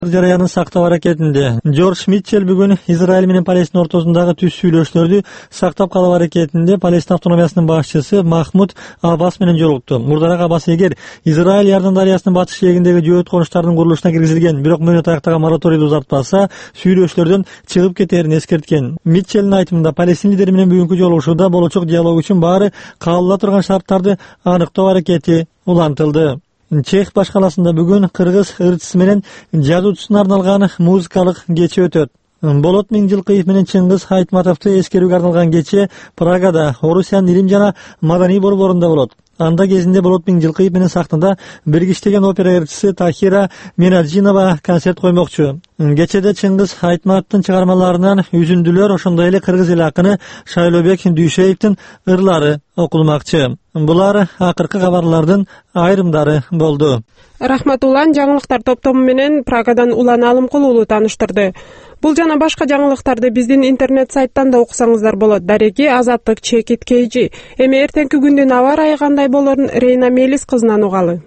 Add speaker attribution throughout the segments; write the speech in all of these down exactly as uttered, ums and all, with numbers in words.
Speaker 1: жараянын сактоо аракетинде Джордж Митчелл бүгүн Израиль менен Палестина ортосундагы түз сүйлөшүүлөрдү сактап калуу аракетинде Палестина автономиясынын башчысы Махмуд Аббас менен жолукту. Мурдараак Аббас эгер Израиль Иордан дарыясынын батыш жээгиндеги жөөт конуштардын курулушуна киргизилген бирок мөөнөт аяктаган мораторийди узартпаса, сүйлөшүүлөрдөн чыгып кетерин эскерткен. Митчеллдин айтымында Палестина лидери менен бүгүнкү жолугушууда болочок диалог үчүн баары кабылда турган шарттарды аныктоо аракети улантылды. Чех башкаласында бүгүн кыргыз ырчысы менен жазуучусуна арналган музыкалык кече өтөт. Болот Миңжилкыев менен Чыңгыз Айтматовду эскерүүгө арналган кече Прагада, Орусиянын илим жана маданий борборунда болот. Анда кезинде Болот Миңжилкыев менен сахнада бирге иштеген опера ырчысы Тахира Менаджинова концерт коймокчу. Кечеде Чыңгыз Айтматовдун чыгармаларынан үзүндүлөр, ошондой эле кыргыз эл акыны Шайлообек Дүйшеевдин ырлары окулмакчы. Булар акыркы кабарлардын айрымдары болду.
Speaker 2: Рахмат Улан жаңылыктар топтому менен Прагадан Улан Алымкул уулу тааныштырды. Бул жана башка жаңылыктарды биздин интернет сайттан да окусаңыздар болот. Дареги Азаттык Чекит Кейжи. Эми эртеңки күндүн аба ырайы кандай болорун Рейна Мелис кызынан угалы.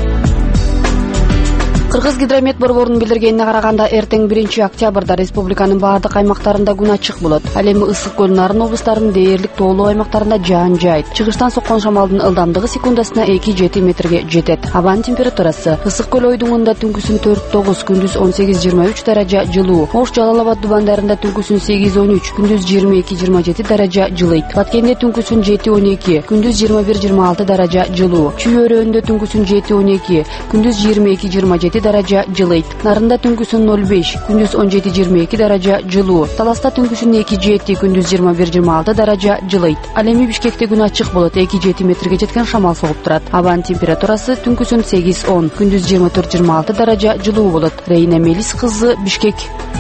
Speaker 3: Кыргыз гидромет борборунун билдиргенине караганда эртең биринчи октябрда республиканын баардык аймактарында күн ачык болот. Ал эми ысык көл нарын облустарынын дээрлик тоолуу аймактарында жаан жаайт. Чыгыштан соккон шамалдын ылдамдыгы секундасына эки жети метрге жетет. Абанын температурасы ысык көл ойдуңунда түнкүсүн төрт тогуз, күндүз он сегиз жыйырма үч даража жылуу. Ош Жалал Абад дубандарында түнкүсүн сегиз он үч, күндүз жыйырма эки жыйырма жети даража жылыйт. Баткенде түнкүсүн жети он эки, күндүз жыйырма бир жыйырма алты даража жылуу. Чүй өрөөнүндө түнкүсүн жети он эки, күндүз жыйырма эки жыйырма жети даража жылыйт. Нарында түнкүсүн ноль беш, күндүз он жети жыйырма эки даража жылуу. Таласта түнкүсүн эки жети, күндүз жыйырма бир жыйырма алты даража жылыйт. Ал эми Бишкекте күн ачык болот, эки жети метрге жеткен шамал согуп турат. Абанын температурасы түнкүсүн сегиз он, күндүз жыйырма төрт жыйырма алты даража жылуу болот. Рейна Мелис кызы, Бишкек.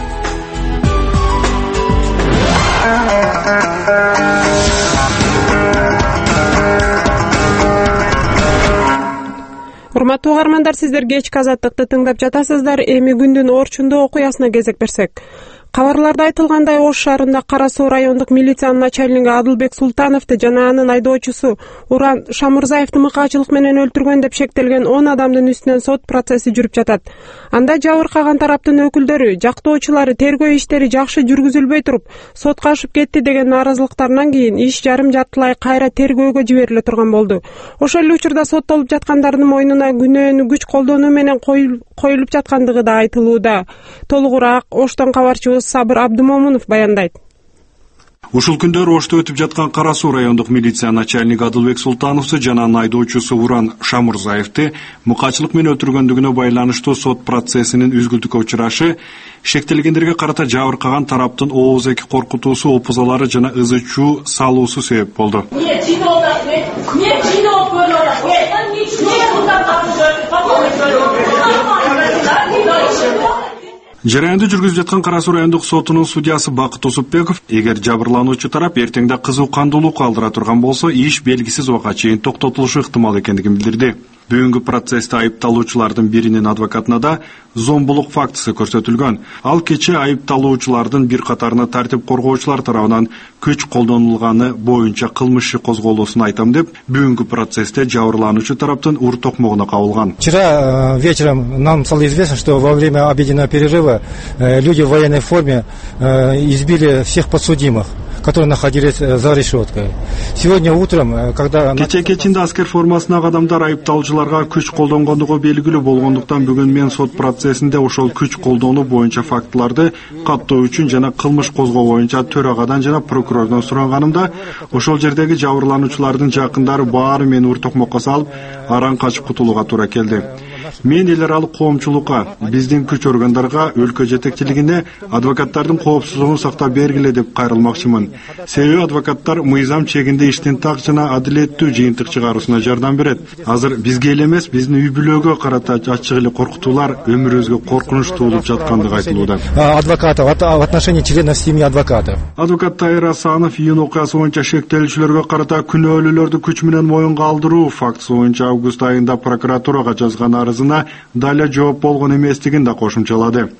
Speaker 2: Урматтуу угармандар, сиздер кечки Азаттыкты тыңдап жатасыздар. Эми күндүн Орчундо окуясына кезек берсек. Кабарларда айтылгандай, Ош шаарында Кара Суу райондук милициянын начальниги Адылбек Султановду жана анын айдоочусу Уран Шамурзаевди мыкаачылык менен өлтүргөн деп шектелген он адамдын үстүнөн сот процесси жүрүп жатат. Анда жабыркаган тараптын өкүлдөрү, жактоочулары тергөө иштери жакшы жүргүзүлбөй туруп, сотко ашып кетти деген нааразылыктарынан кийин иш жарым жартылай кайра тергөөгө жибериле турган болду. Ошол эле учурда соттолуп жаткандардын мойнуна күнөөнү күч колдонуу менен коюлуп жаткандыгы да айтылууда. Толугураак Оштон кабарчыбыз Сабыр Абдымомунов баяндайт.
Speaker 4: Ушул күндөр Ошто өтүп жаткан Кара Суу райондук милиция начальниги Адылбек Султановду жана анын айдоочусу Уран Шамурзаевди мыкаачылык менен өлтүргөндүгүнө байланыштуу сот процессинин үзгүлтүккө учурашы, шектелгендерге карата жабыркаган тараптын оозеки коркутуусу, опузалары жана ызы чуу салуусу себеп болду. Жараянды жүргүзүп жаткан Кара Суу райондук сотунун судьясы Бакыт Усупбеков, эгер жабырлануучу тарап эртеңде кызуу кандуулук калтыра турган болсо, иш белгисиз убакка чейин токтотулушу ыктымал экендигин билдирди. Бүгүнкү процессте айыпталуучулардын биринин адвокатына да зомбулук фактысы көрсөтүлгөн. Ал кече айыпталуучулардын бир катарына тартип коргоочулар тарабынан күч колдонулганы боюнча кылмыш иши козголуусун айтам деп, бүгүнкү процессте жабырлануучу тараптын ур токмогуна кабылган.
Speaker 5: Вчера вечером нам стало известно, что во время обеденного перерыва люди в военной форме избили всех подсудимых, которые находились за решеткой. Сегодня утром, когда
Speaker 4: кече кечинде аскер формасындагы адамдар айыпталуучуларга күч колдонгондугу белгилүү болгондуктан бүгүн мен сот процессинде ошол күч колдонуу боюнча фактыларды каттоо үчүн жана кылмыш козгоо боюнча төрагадан жана прокурордон суранганымда, ошол жердеги жабырлануучулардын жакындары баары мени ур токмокко салып, аран качып кутулууга туура келди. Мен эл аралык коомчулукка, биздин күч органдарга, өлкө жетекчилигине адвокаттардын коопсуздугун сактап бергиле деп кайрылмакчымын. Себеби адвокаттар мыйзам чегинде иштин так жана адилеттүү жыйынтык чыгаруусуна жардам берет. Азыр бизге эле эмес, биздин үй бүлөгө карата ачык эле коркутуулар өмүрүбүзгө коркунуч туулуп жаткандыгы айтылууда.
Speaker 5: Адвокатов в отношении членов семьи адвокатов.
Speaker 4: Адвокат Тайыр Асанов июнь окуясы боюнча шектелүүчүлөргө карата күнөөлүүлөрдү күч менен моюнга алдыруу фактысы боюнча август айында прокуратурага жазган арызына дале жооп болгон эместигин да кошумчалады.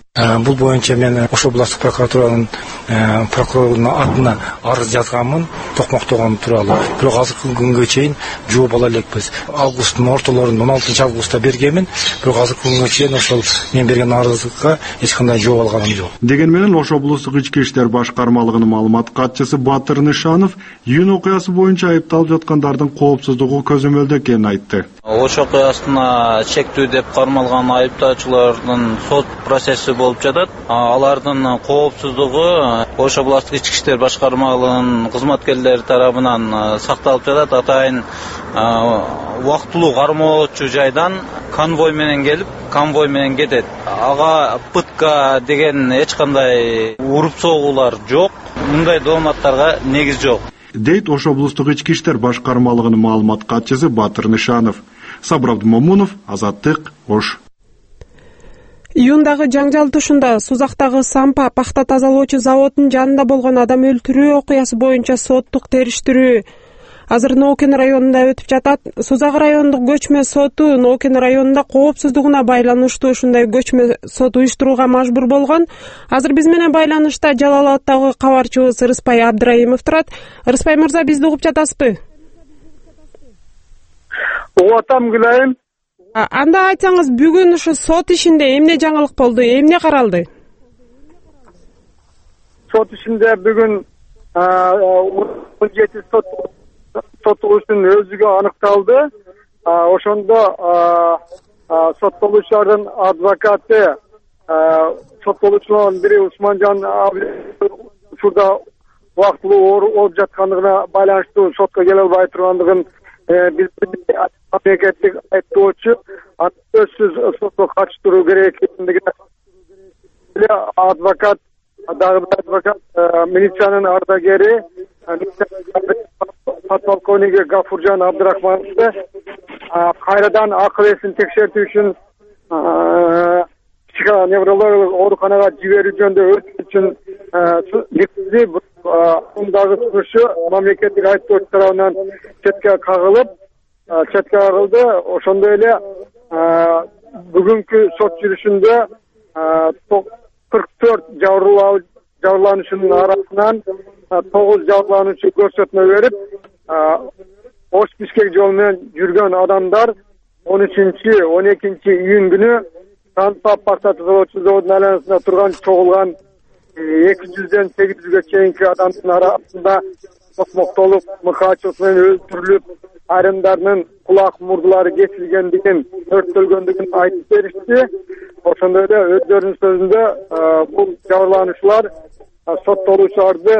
Speaker 5: Бул боюнча мен ошол областтык прокуратуранын прокурорунун атына арыз жазганмын токмоктогон тууралуу. Бирок азыркы күнгө чейин жооп ала элекпиз. Августтун ортолорунда он алтынчы августта бергенмин, бирок азыркы күнгө чейин ошол мен берген арызга эч кандай жооп алганым жок.
Speaker 4: Деген менен Ош облустук ички иштер башкармалыгынын маалымат катчысы Батыр Нышанов июнь окуясы боюнча айыпталып жаткандардын коопсуздугу көзөмөлдө экенин айтты.
Speaker 6: Ош окуясына чектүү деп кармалган айыптоочулардын сот процесси болуп жатат. Алардын коопсуздугу Ош областык ички иштер башкармалыгынын кызматкерлери тарабынан сакталып жатат. Атайын убактылуу кармоочу жайдан конвой менен келип, конвой менен кетет. Ага пытка деген эч кандай уруп согуулар жок. Мындай дооматтарга негиз жок.
Speaker 4: Дейт Ош облустук ички иштер башкармалыгынын маалымат катчысы Батыр Нышанов. Сабыр Абдумомунов, Азаттык, Ош.
Speaker 2: Июндагы жаңжал тушунда Сузактагы Сампа пахта тазалоочу заводунун жанында болгон адам өлтүрүү окуясы боюнча соттук териштирүү азыр Нокен районунда өтүп жатат. Сузак райондук көчмө соту Нокен районунда коопсуздугуна байланыштуу ушундай көчмө сот уюштурууга мажбур болгон. Азыр биз менен байланышта Жалал Абадтагы кабарчыбыз Рыспай Абдраимов турат. Рыспай мырза, бизди угуп жатасызбы?
Speaker 7: Угатам, Гүлайым.
Speaker 2: Анда айтсаңыз, бүгүн ушу сот ишинде эмне жаңылык болду, эмне каралды?
Speaker 7: Сот ишинде бүгүн он жети сот соттолуушунун өзүгө аныкталды. Ошондо соттолуучулардын адвокаты соттолуучулардын бири Усманжан учурда убактылуу ооруп жаткандыгына байланыштуу сотко келе албай тургандыгын билдирди. Мамлекеттик айыптоочу сөзсүз сотко катыштыруу керек экендигин адвокат дагы бир адвокат милициянын ардагери подполковниги Гафуржан Абдрахмановду кайрадан акыл эсин текшертүү үчүн психоневрологиялык ооруканага жиберүү жөнүндө өтүү үчүн жеткизди. Мундагы сунушу мамлекеттик айыптоочу тарабынан четке кагылып, четке кагылды. Ошондой эле бүгүнкү сот жүрүшүндө кырк төрт жабырлануучунун арасынан тогуз жабырлануучу көрсөтмө берип, Ош Бишкек жолу менен жүргөн адамдар он үчүнчү он экинчи июнь күнү Сампа пахта тазалоочу заводунун айланасында турган чогулган эки жүздөн сегиз жүзгө чейинки адамдын арасында токмоктолуп, мыкаачылык менен өлтүрүлүп, айрымдарынын кулак мурдулары кесилгендигин, өрттөлгөндүгүн айтып беришти. Ошондой эле өздөрүнүн сөзүндө бул жабырлануучулар соттолуучуларды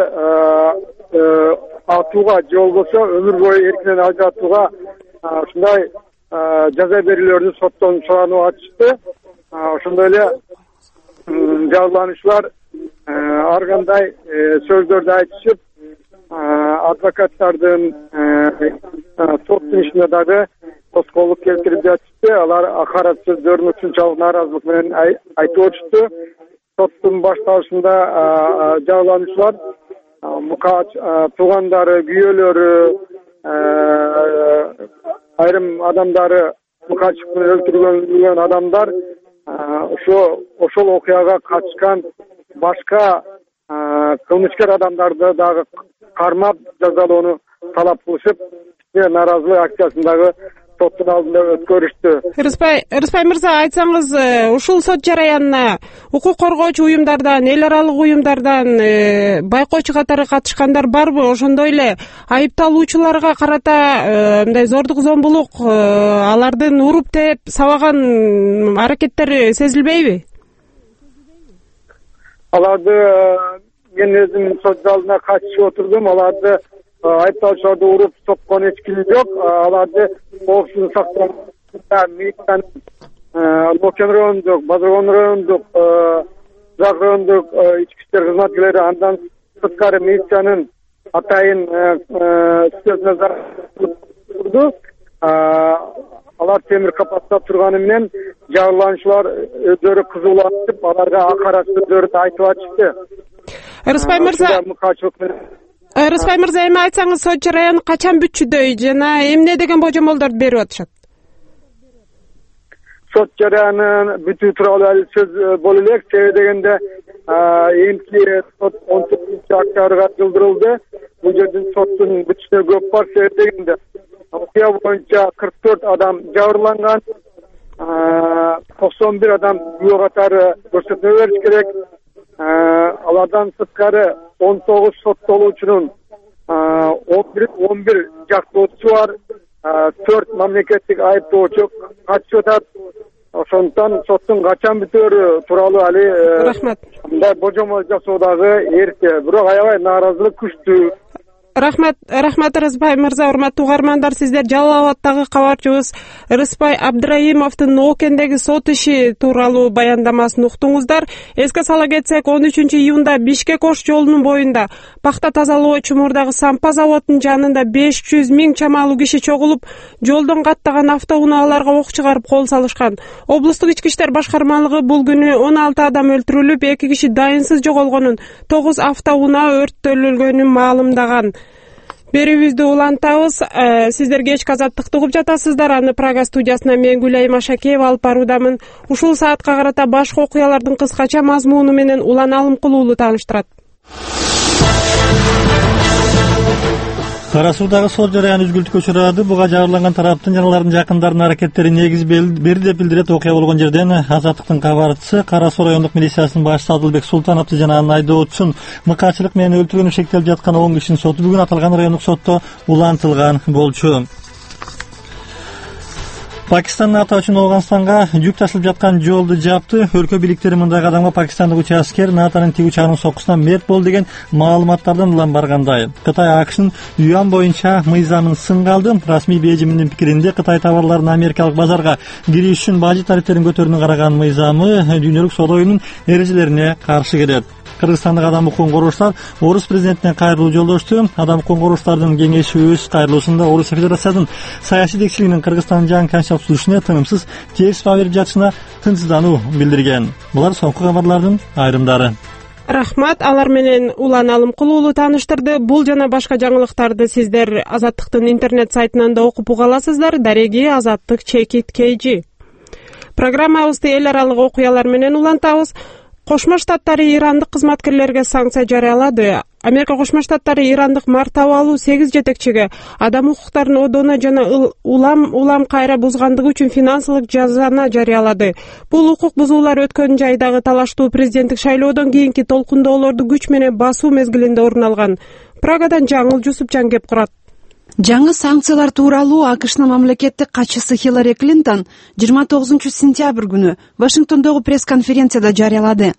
Speaker 7: атууга же болбосо өмүр бою эркинен ажыратууга ушундай жаза берүүлөрдү соттон сурануу ачышты. Ошондой эле жабырлануучулар ар кандай сөздөрдү айтышып, адвокаттардын соттун ишине дагы тоскоолдук келтирип жатышты. Алар акарат сөздөрүн ушунчалык нааразылык менен айтып отушту. Соттун башталышында жабырлануучулар мукаач туугандары, күйөөлөрү, айрым адамдары, мукаачылык менен өлтүрүлгөн адамдар ошо ошол окуяга катышкан башка кылмышкер адамдарды дагы кармап жазалоону талап кылышып, нааразылык акциясын дагы соттун алдында өткөрүштү.
Speaker 2: Рыспай, Рыспай мырза, айтсаңыз, ушул сот жараянына укук коргоочу уюмдардан, эл аралык уюмдардан байкоочу катары катышкандар барбы? Ошондой эле айыпталуучуларга карата мындай зордук зомбулук, алардын уруп теп сабаган аракеттери сезилбейби?
Speaker 7: Аларды мен өзүм сот залына катышып отурдум. Аларды айыпталуучуларды уруп соккон эч ким жок. Аларды коопсуздук сактоого милициянын Нокен райондук, Базаргон райондук, Сузак райондук ички иштер кызматкерлери, андан сырткары милициянын атайын сөзүнө турду. Алар темир капатта турганы менен жабырлануучулар өздөрү кызууланып, аларга акарат сөздөрдү айтып атышты.
Speaker 2: Рыспай мырза, Рыспай мырза, эми айтсаңыз, сот жараяны качан бүтчүдөй жана эмне деген божомолдорду берип атышат?
Speaker 7: sot jarayonunun бүтүү тууралуу сөз боло элек. Себеби дегенде эмки сот он төртүнчү октябрга жылдырылды. Бул жердин соттун бүтүшүнө көп бар. Себеби дегенде окуя боюнча кырк төрт адам жабырланган, токсон бир адам күбө катары көрсөтмө бериш керек. Алардан сырткары он тогуз соттолуучунун он бир жактоочусу бар, төрт мамлекеттик айыптоочу катышып атат. Ошондуктан соттун качан бүтөөрү тууралуу али
Speaker 2: рахмат.
Speaker 7: Мындай божомол жасоо дагы эрте, бирок аябай нааразылык күчтүү.
Speaker 2: Рахмат, рахмат Рыспай мырза. Урматтуу угармандар, сиздер Жалал Абадтагы кабарчыбыз Рыспай Абдраимовдун Ноокендеги сот иши тууралуу баяндамасын уктуңуздар. Эске сала кетсек, он үчүнчү июнда Бишкек Ош жолунун боюнда пахта тазалоо чумурдагы Сампа заводунун жанында беш жүз миң чамалуу киши чогулуп, жолдон каттаган автоунааларга ок чыгарып кол салышкан. Облустук ички иштер башкармалыгы бул күнү он алты адам өлтүрүлүп, эки киши дайынсыз жоголгонун, тогуз автоунаа өрттөлгөнүн маалымдаган. Берүүбүздү улантабыз. Сиздер кечки азаттыкты угуп жатасыздар. Аны Прага студиясына мен Гүлайым Ашакеева алып баруудамын. Ушул саатка карата башка окуялардын кыскача мазмуну менен Улан Алымкулуулу тааныштырат.
Speaker 1: Кара Суудагы сот жараяны үзгүлтүккө учурады. Буга жабырланган тараптын жана алардын жакындарынын аракеттери негиз берди деп билдирет. Окуя болгон жерден Азаттыктын кабарчысы Кара Суу райондук милициясынын башчысы Адылбек Султановду жана анын айдоочусун мыкаачылык менен өлтүргөнү шектелип жаткан он кишинин соту бүгүн аталган райондук сотто улантылган болчу. Пакистан НАТО үчүн Ооганстанга жүк ташылып жаткан жолду жапты. Өлкө бийликтери мындай кадамга пакистандык учаскер НАТОнун тиг учагынын соккусунан мерт болду деген маалыматтардан улам баргандай. Кытай АКШнын юан боюнча мыйзамын сынга алды. Расмий Бейжиңдин пикиринде Кытай товарларынын америкалык базарга кириш үчүн бажы тарифтерин көтөрүүнү караган мыйзамы дүйнөлүк соода уюмунун эрежелерине каршы келет. Кыргызстандык адам укугун коргоочулар орус президентине кайрылуу жолдошту. Адам укугун коргоочулардын кеңеши өз кайрылуусунда Орус Федерациясынын саясий жетекчилигинин Кыргызстандын жаңы конституциясына тынымсыз терс баа берип жатышына тынчсыздануу билдирген. Булар соңку кабарлардын айрымдары.
Speaker 2: Рахмат, алар менен Улан Алымкулуулу тааныштырды. Бул жана башка жаңылыктарды сиздер Азаттыктын интернет сайтынан да окуп уга аласыздар. Дареги Азаттык чекит kg. Программабызды эл аралык окуялар менен улантабыз. Кошмо Штаттары ирандык кызматкерлерге санкция жарыялады. Америка Кошмо Штаттары ирандык мартабалуу сегиз жетекчиге адам укуктарын одоно жана улам улам кайра бузгандыгы үчүн финансылык жазаны жарыялады. Бул укук бузуулар өткөн жайдагы талаштуу президенттик шайлоодон кийинки толкундоолорду күч менен басуу мезгилинде орун алган. Прагадан Жаңыл Жусупжан кеп курат.
Speaker 8: Жаңы санкциялар тууралуу АКШнын мамлекеттик катчысы Хиллари Клинтон жыйырма тогузунчу сентябрь күнү Вашингтондогу пресс-конференцияда жарыялады.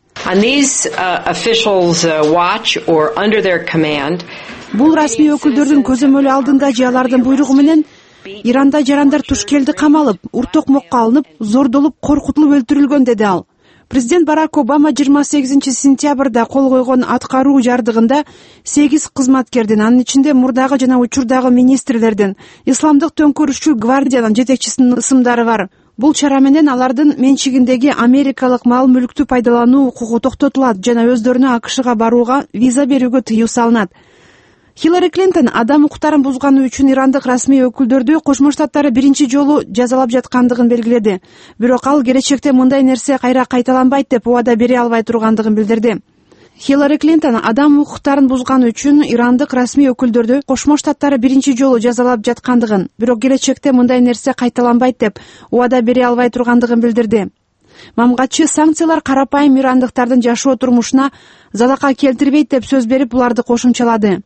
Speaker 8: Бул расмий өкүлдөрдүн көзөмөлү алдында же алардын буйругу менен Иранда жарандар туш келди камалып, уртокмокко алынып, зордолуп, коркутулуп өлтүрүлгөн, деди ал. Президент Барак Обама жыйырма сегизинчи сентябрда кол койгон аткаруу жардыгында сегиз кызматкердин, анын ичинде мурдагы жана учурдагы министрлердин, Исламдык төңкөрүшчү гвардиянын жетекчисинин ысымдары бар. Бул чара менен алардын менчигиндеги америкалык мал-мүлктү пайдалануу укугу токтотулат жана өздөрүнө АКШга барууга виза берүүгө тыюу салынат. Хиллари Клинтон адам укуктарын бузганы үчүн ирандык расмий өкүлдөрдү Кошмо Штаттары биринчи жолу жазалап жаткандыгын белгиледи. Бирок ал келечекте мындай нерсе кайра кайталанбайт деп убада бере албай тургандыгын билдирди. Хиллари Клинтон адам укуктарын бузганы үчүн ирандык расмий өкүлдөрдү Кошмо Штаттары биринчи жолу жазалап жаткандыгын, бирок келечекте мындай нерсе кайталанбайт деп убада бере албай тургандыгын билдирди. Мамгатчы санкциялар карапайым ирандыктардын жашоо турмушуна залака келтирбейт деп сөз берип, буларды кошумчалады.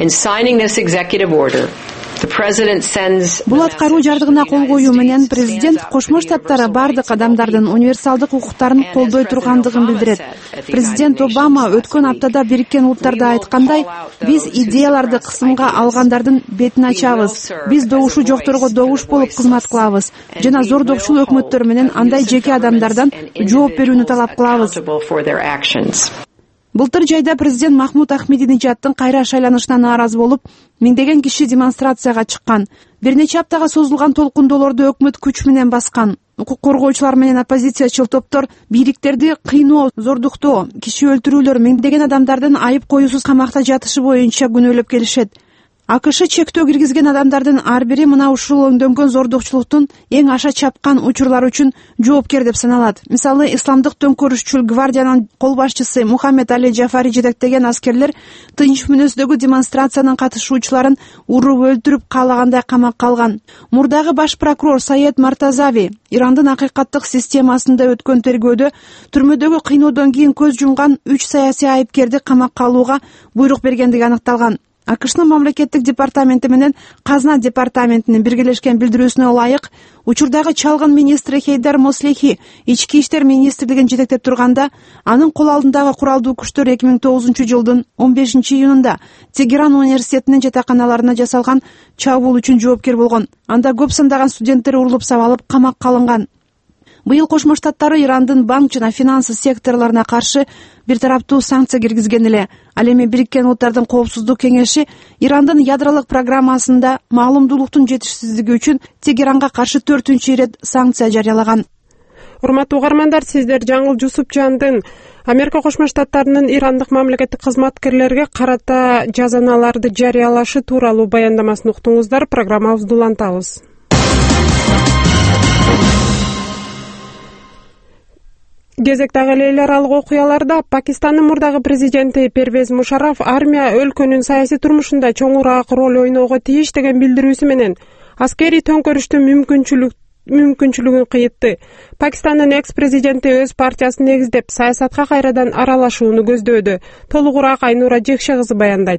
Speaker 8: Бул аткаруу жардыгына кол коюу менен президент Кошмо Штаттары бардык адамдардын универсалдык укуктарын колдой тургандыгын билдирет. Президент Обама өткөн аптада Бириккен Улуттарда айткандай, биз идеяларды кысымга алгандардын бетин ачабыз. Биз добушу жокторго добуш болуп кызмат кылабыз жана зордокчул өкмөттөр менен андай жеке адамдардан жооп берүүнү талап кылабыз. Былтыр жайда президент Махмуд Ахмединежаддын кайра шайланышына нааразы болуп, миңдеген киши демонстрацияга чыккан. Бир нече аптага созулган толкундоолорду өкмөт күч менен баскан. Укук коргоочулар менен оппозициячыл топтор бийликтерди кыйноо, зордуктоо, киши өлтүрүүлөр, миңдеген адамдардын айып коюусуз камакта жатышы боюнча күнөөлөп келишет. АКШ чектөө киргизген адамдардын ар бири мына ушул өңдөнгөн зордукчулуктун эң аша чапкан учурлары үчүн жоопкер деп саналат. Мисалы, исламдык төңкөрүшчүл гвардиянын кол башчысы Мухаммед Али Джафари жетектеген аскерлер тынч мүнөздөгү демонстрациянын катышуучуларын уруп өлтүрүп каалагандай камакка алган. Мурдагы баш прокурор Саед Мартазави Ирандын акыйкаттык системасында өткөн тергөөдө түрмөдөгү кыйноодон кийин көз жумган үч саясий айыпкерди камакка алууга буйрук бергендиги аныкталган. АКШнын мамлекеттик департаменти менен казына департаментинин биргелешкен билдирүүсүнө ылайык, учурдагы чалгын министри Хейдар Мослехи ички иштер министрлигин жетектеп турганда, анын кол алдындагы куралдуу күчтөр эки миң тогузунчу жылдын он бешинчи июнунда Тегеран университетинин жатаканаларына жасалган чабуул үчүн жоопкер болгон. Анда көп сандаган студенттер урулуп сабалып камакка алынган. Быйыл Кошмо Штаттары Ирандын банк жана финансы секторлоруна каршы бир тараптуу санкция киргизген эле. Ал эми Бириккен Улттардын Коопсуздук кеңеши Ирандын ядролук программасында маалымдуулуктун жетишсиздиги үчүн Тегеранга каршы төртүнчү ирет санкция жарыялаган.
Speaker 2: Урматтуу угармандар, сиздер Жаңыл Жусупжандын Америка Кошмо Штаттарынын ирандык мамлекеттик кызматкерлерге карата жазаналарды жарыялашы тууралуу баяндамасын уктуңуздар. Программабызды улантабыз. Кезектеги эл аралык окуяларда Пакистандын мурдагы президенти Первез Мушараф армия өлкөнүн саясий турмушунда чоңураак роль ойноого тийиш деген билдирүүсү менен аскерий төңкөрүштүн мүмкүнчүлүк мүмкүнчүлүгүн кыйытты. Пакистандын экс-президенти өз партиясын негиздеп саясатка кайрадан аралашууну көздөөдө. Толугураак Айнура Жекше кызы баяндайт.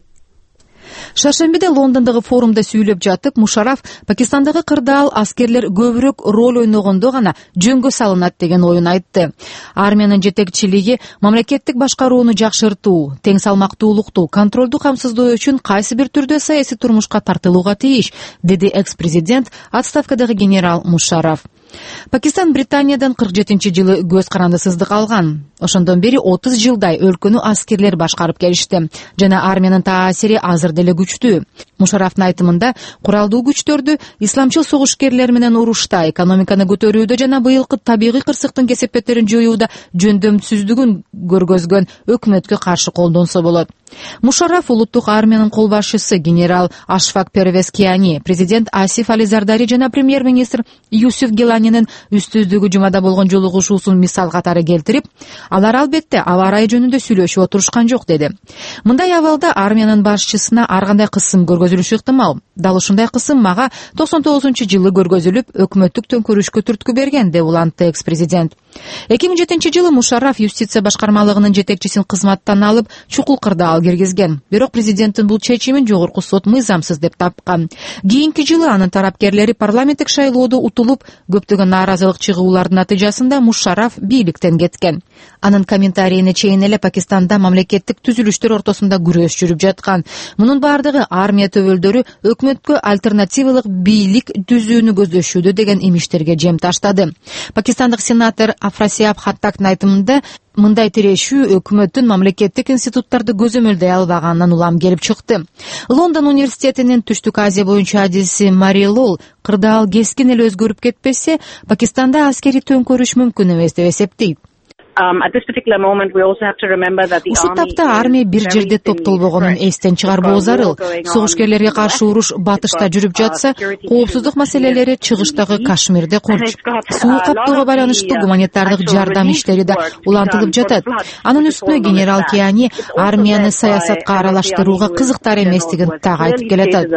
Speaker 9: Шаршембиде Лондондогу форумда сүйлөп жатып, Мушараф Пакистандагы кырдаал аскерлер көбүрөөк роль ойногондо гана жөнгө салынат деген оюн айтты. Армиянын жетекчилиги мамлекеттик башкарууну жакшыртуу, тең салмактуулукту, контролду камсыздоо үчүн кайсы бир түрдө саясий турмушка тартылууга тийиш, деди экс-президент отставкадагы генерал Мушараф. Пакистан Британиядан кырк жетинчи жылы көз карандысыздык алган. Ошондон бери отуз жылдай өлкөнү аскерлер башкарып келишти жана армиянын таасири азыр деле күчтүү. Мушарафтын айтымында, куралдуу күчтөрдү исламчыл согушкерлер менен урушта, экономиканы көтөрүүдө жана быйылкы табигый кырсыктын кесепеттерин жоюуда жөндөмсүздүгүн көргөзгөн өкмөткө каршы колдонсо болот. Мушараф улуттук армиянын кол башчысы генерал Ашфак Первез Киани, президент Асиф Али Зардари жана премьер-министр Юсуф Гиланинин үстүздүгү жумада болгон жолугушуусун мисал катары келтирип, алар албетте аба ырайы жөнүндө сүйлөшүп отурушкан жок деди. Мындай абалда армиянын башчысына ар кандай кысым көргөзүлүшү ыктымал. Дал ушундай кысым мага токсон тогузунчу жылы көргөзүлүп, өкмөттүк төңкөрүшкө түрткү берген, деп улантты экс-президент. эки миң жетинчи жылы Мушараф юстиция башкармалыгынын жетекчисин кызматтан алып, чукул кырдаал киргизген. Бирок президенттин бул чечимин жогорку сот мыйзамсыз деп тапкан. Кийинки жылы анын тарапкерлери парламенттик шайлоодо утулуп, көптөгөн нааразылык чыгуулардын натыйжасында Мушараф бийликтен кеткен. Анын комментарийине чейин эле Пакистанда мамлекеттик түзүлүштөр ортосунда күрөш жүрүп жаткан. Мунун бардыгы армия төбөлдөрү өкмөткө альтернативалык бийлик түзүүнү көздөшүүдө деген имиштерге жем таштады. Пакистандык сенатор Афрасиаб Хаттактын айтымында, мындай тирешүү өкмөттүн мамлекеттик институттарды көзөмөлдөй албаганынан улам келип чыкты. Лондон университетинин Түштүк Азия боюнча адиси Мари Лол кырдаал кескин эле өзгөрүп кетпесе, Пакистанда аскерий төңкөрүш мүмкүн эмес деп эсептейт. Ушул тапта армия бир жерде топтолбогонун эстен чыгарбоо зарыл. Согушкерлерге каршы уруш батышта жүрүп жатса, коопсуздук маселелери чыгыштагы Кашмирде курч. Суу каптоого байланыштуу гуманитардык жардам иштери да улантылып жатат. Анын үстүнө генерал Киани армияны саясатка аралаштырууга кызыктар эместигин так айтып келатат.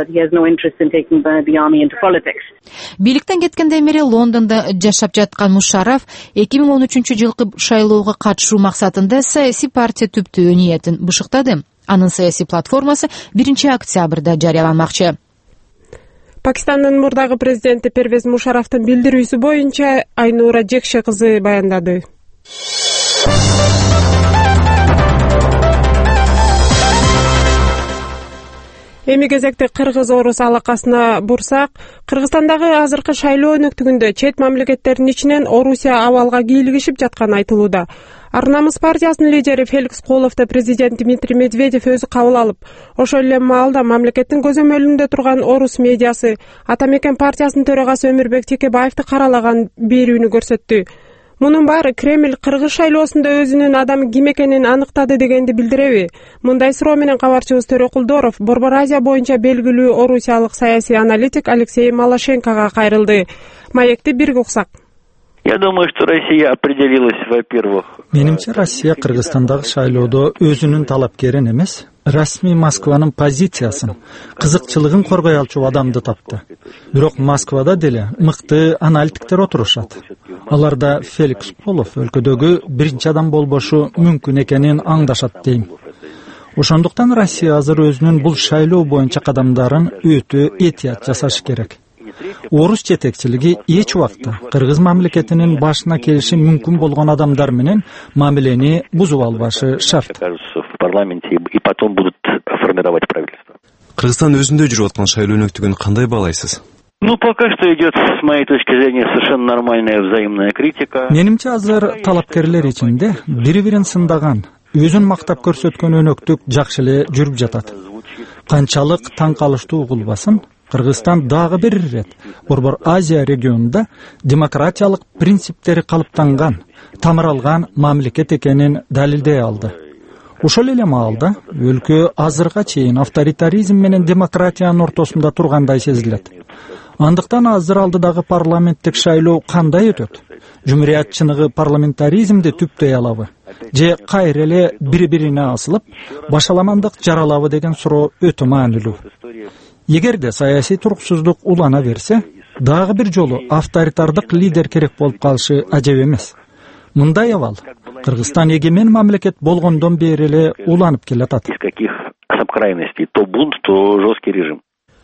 Speaker 9: Бийликтен кеткенден бери Лондондо жашап жаткан Мушараф эки миң он үчүнчү жылкы шайлоого катышуу максатында саясий партия түптөө ниетин бышыктады. Анын саясий платформасы биринчи октябрда жарыяланмакчы.
Speaker 2: Пакистандын мурдагы президенти Первез Мушарафтын билдирүүсү боюнча Айнура Жекше кызы баяндады. Эми кезекте кыргыз-орус алакасына бурсак, Кыргызстандагы азыркы шайлоо өнөктүгүндө чет мамлекеттердин ичинен Орусия абалга кийлигишип жатканы айтылууда. Ар намыс партиясынын лидери Феликс Коловду президент Дмитрий Медведев өзү кабыл алып, ошол эле маалда мамлекеттин көзөмөлүндө турган орус медиасы Ата Мекен партиясынын төрагасы Өмүрбек Текебаевди каралаган берүүнү көрсөттү. Мунун баары Кремль кыргыз шайлоосунда өзүнүн адамы ким экенин аныктады дегенди билдиреби? Мындай суроо менен кабарчыбыз Төрөкулдоров Борбор Азия боюнча белгилүү орусиялык саясий аналитик Алексей Малашенкога кайрылды. Маекти бирге уксак.
Speaker 10: Я думаю, что Россия определилась, во-первых.
Speaker 11: Менимче Россия Кыргызстандагы шайлоодо өзүнүн талапкерин эмес, расмий Москванын позициясын, кызыкчылыгын коргой алчу адамды тапты. Бирок Москвада деле мыкты аналитиктер отурушат. Аларда Феликс Полов өлкөдөгү биринчи адам болбошу мүмкүн экенин аңдашат дейм. Ошондуктан Россия азыр өзүнүн бул шайлоо боюнча кадамдарын өтө этият жасаш керек. Орус жетекчилиги эч убакта кыргыз мамлекетинин башына келиши мүмкүн болгон адамдар менен мамилени бузуп албашы шарт.
Speaker 12: Кыргызстан өзүндө жүрүп аткан шайлоо өнөктүгүн кандай баалайсыз?
Speaker 10: Ну, пока что идет, с моей точки зрения, совершенно нормальная взаимная критика.
Speaker 11: Менимче азыр талапкерлер ичинде бири-бирин сындаган, өзүн мактап көрсөткөн өнөктүк жакшы эле жүрүп жатат. Канчалык таң калыштуу угулбасын, Кыргызстан дагы бир ирет Борбор Азия регионунда демократиялык принциптери калыптанган, тамыралган мамлекет экенин далилдей алды. Ошол эле маалда өлкө азырга чейин авторитаризм менен демократиянын ортосунда тургандай сезилет. Андыктан азыр алдыдагы парламенттик шайлоо кандай өтөт? Жумурият чыныгы парламентаризмди түптөй алабы? Же кайра эле бири-бирине асылып, башаламандык жаралабы деген суроо өтө маанилүү. Эгерде саясий туруксуздук улана берсе, дагы бир жолу авторитардык лидер керек болуп калышы ажеп эмес. Мындай абал Кыргызстан эгемен мамлекет болгондон бери эле уланып келатат.
Speaker 10: Из каких крайностей? То бунт, то жесткий режим.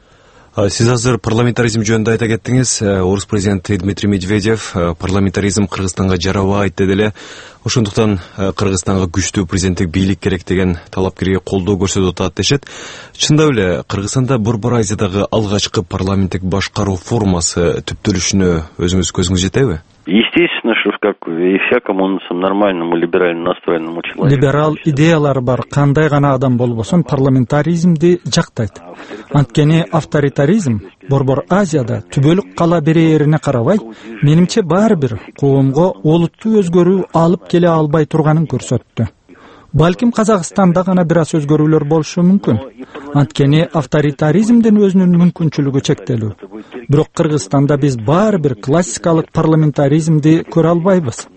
Speaker 12: Сиз азыр парламентаризм жөнүндө айта кеттиңиз. Орус президенти Дмитрий Медведев парламентаризм Кыргызстанга жарабайт деди эле. Ошондуктан Кыргызстанга күчтүү президенттик бийлик керек деген талапкерге колдоо көрсөтүп атат дешет. Чындап эле Кыргызстанда Борбор Азиядагы алгачкы парламенттик башкаруу формасы түптөлүшүнө өзүңүз көзүңүз жетеби?
Speaker 10: Естественно, что как и всякому нормальному либерально настроенному человеку.
Speaker 11: Либерал идеялары бар кандай гана адам болбосун парламентаризмди жактайт. Анткени авторитаризм Борбор Азияда түбөлүк кала берээрине карабай, менимче баары бир коомго олуттуу өзгөрүү алып келе албай турганын көрсөттү. Балким Казакстанда гана бир аз өзгөрүүлөр болушу мүмкүн. Анткени авторитаризмдин өзүнүн мүмкүнчүлүгү чектелүү. Бирок Кыргызстанда биз баары бир классикалык парламентаризмди көрө албайбыз.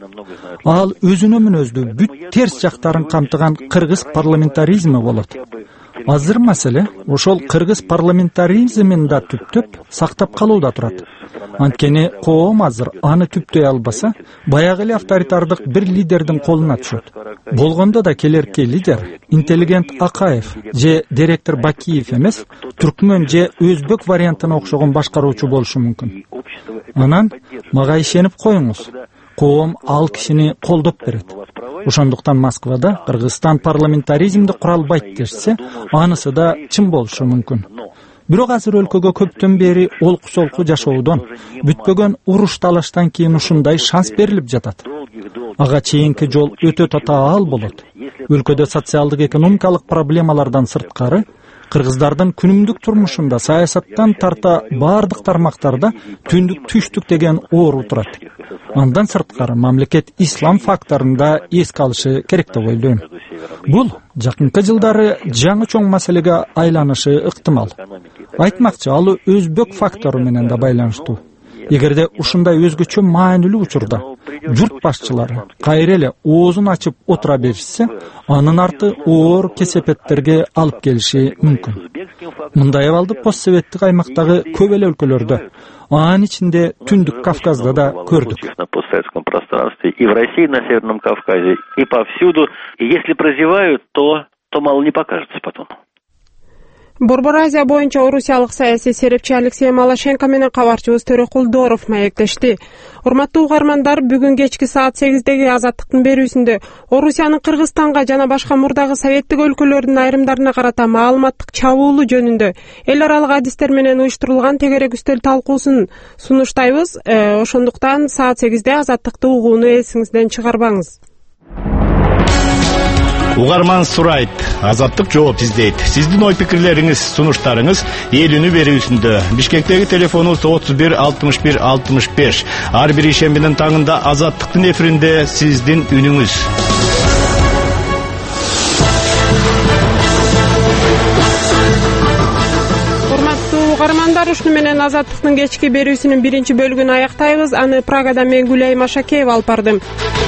Speaker 11: Ал өзүнө мүнөздүү бүт терс жактарын камтыган кыргыз парламентаризми болот. Азыр маселе ошол кыргыз парламентаризмин да түптөп сактап калууда турат. Анткени коом азыр аны түптөй албаса, баягы эле авторитардык бир лидердин колуна түшөт. Болгондо да келерки лидер интеллигент Акаев же директор Бакиев эмес, түркмөн же өзбек вариантына окшогон башкаруучу болушу мүмкүн. Анан мага ишенип коюңуз, коом ал кишини колдоп берет. Ошондуктан Москвада Кыргызстан парламентаризмди кура албайт дешсе, анысы да чын болушу мүмкүн. Бирок азыр өлкөгө көптөн бери олку-солку жашоодон, бүтпөгөн уруш талаштан кийин ушундай шанс берилип жатат. Ага чейинки жол өтө татаал болот. Өлкөдө социалдык экономикалык проблемалардан сырткары, кыргыздардын күнүмдүк турмушунда саясаттан тарта баардык тармактарда түндүк түштүк деген оору турат. Андан сырткары мамлекет ислам факторунда эске алышы керек деп ойлойм. Бул жакынкы жылдары жаңы чоң маселеге айланышы ыктымал. Айтмакчы, ал өзбек фактору менен да байланыштуу. Эгерде ушундай өзгөчө маанилүү учурда журт башчылары кайра эле оозун ачып отура беришсе, анын арты оор кесепеттерге алып келиши мүмкүн. Мындай абалды постсоветтик аймактагы көп эле өлкөлөрдө, анын ичинде Түндүк Кавказда да көрдүк.
Speaker 10: На постсоветском пространстве, и в России, на Северном Кавказе, и повсюду. И если прозевают, то, то мало не покажется потом.
Speaker 2: Борбор Азия боюнча орусиялык саясий серепчи Алексей Малашенко менен кабарчыбыз Төрөкулдоров маектешти. Урматтуу угармандар, бүгүн кечки саат сегиздеги Азаттыктын берүүсүндө Орусиянын Кыргызстанга жана башка мурдагы советтик өлкөлөрдүн айрымдарына карата маалыматтык чабуулу жөнүндө эл аралык адистер менен уюштурулган тегерек үстөл талкуусун сунуштайбыз. Э, ошондуктан саат сегизде Азаттыкты угууну эсиңизден чыгарбаңыз.
Speaker 13: Угарман сурайт. Азаттык жооп издейт. Сиздин ой пикирлериңиз, сунуштарыңыз эл үнү берүүсүндө. Бишкектеги телефонубуз отуз бир алтымыш бир алтымыш беш. Ар бир ишембинин таңында Азаттыктын эфиринде сиздин үнүңүз.
Speaker 2: Угармандар, ушуну менен Азаттыктын кечки берүүсүнүн биринчи бөлүгүн аяктайбыз. Аны Прагадан мен Гүлай Машакеева алып бардым.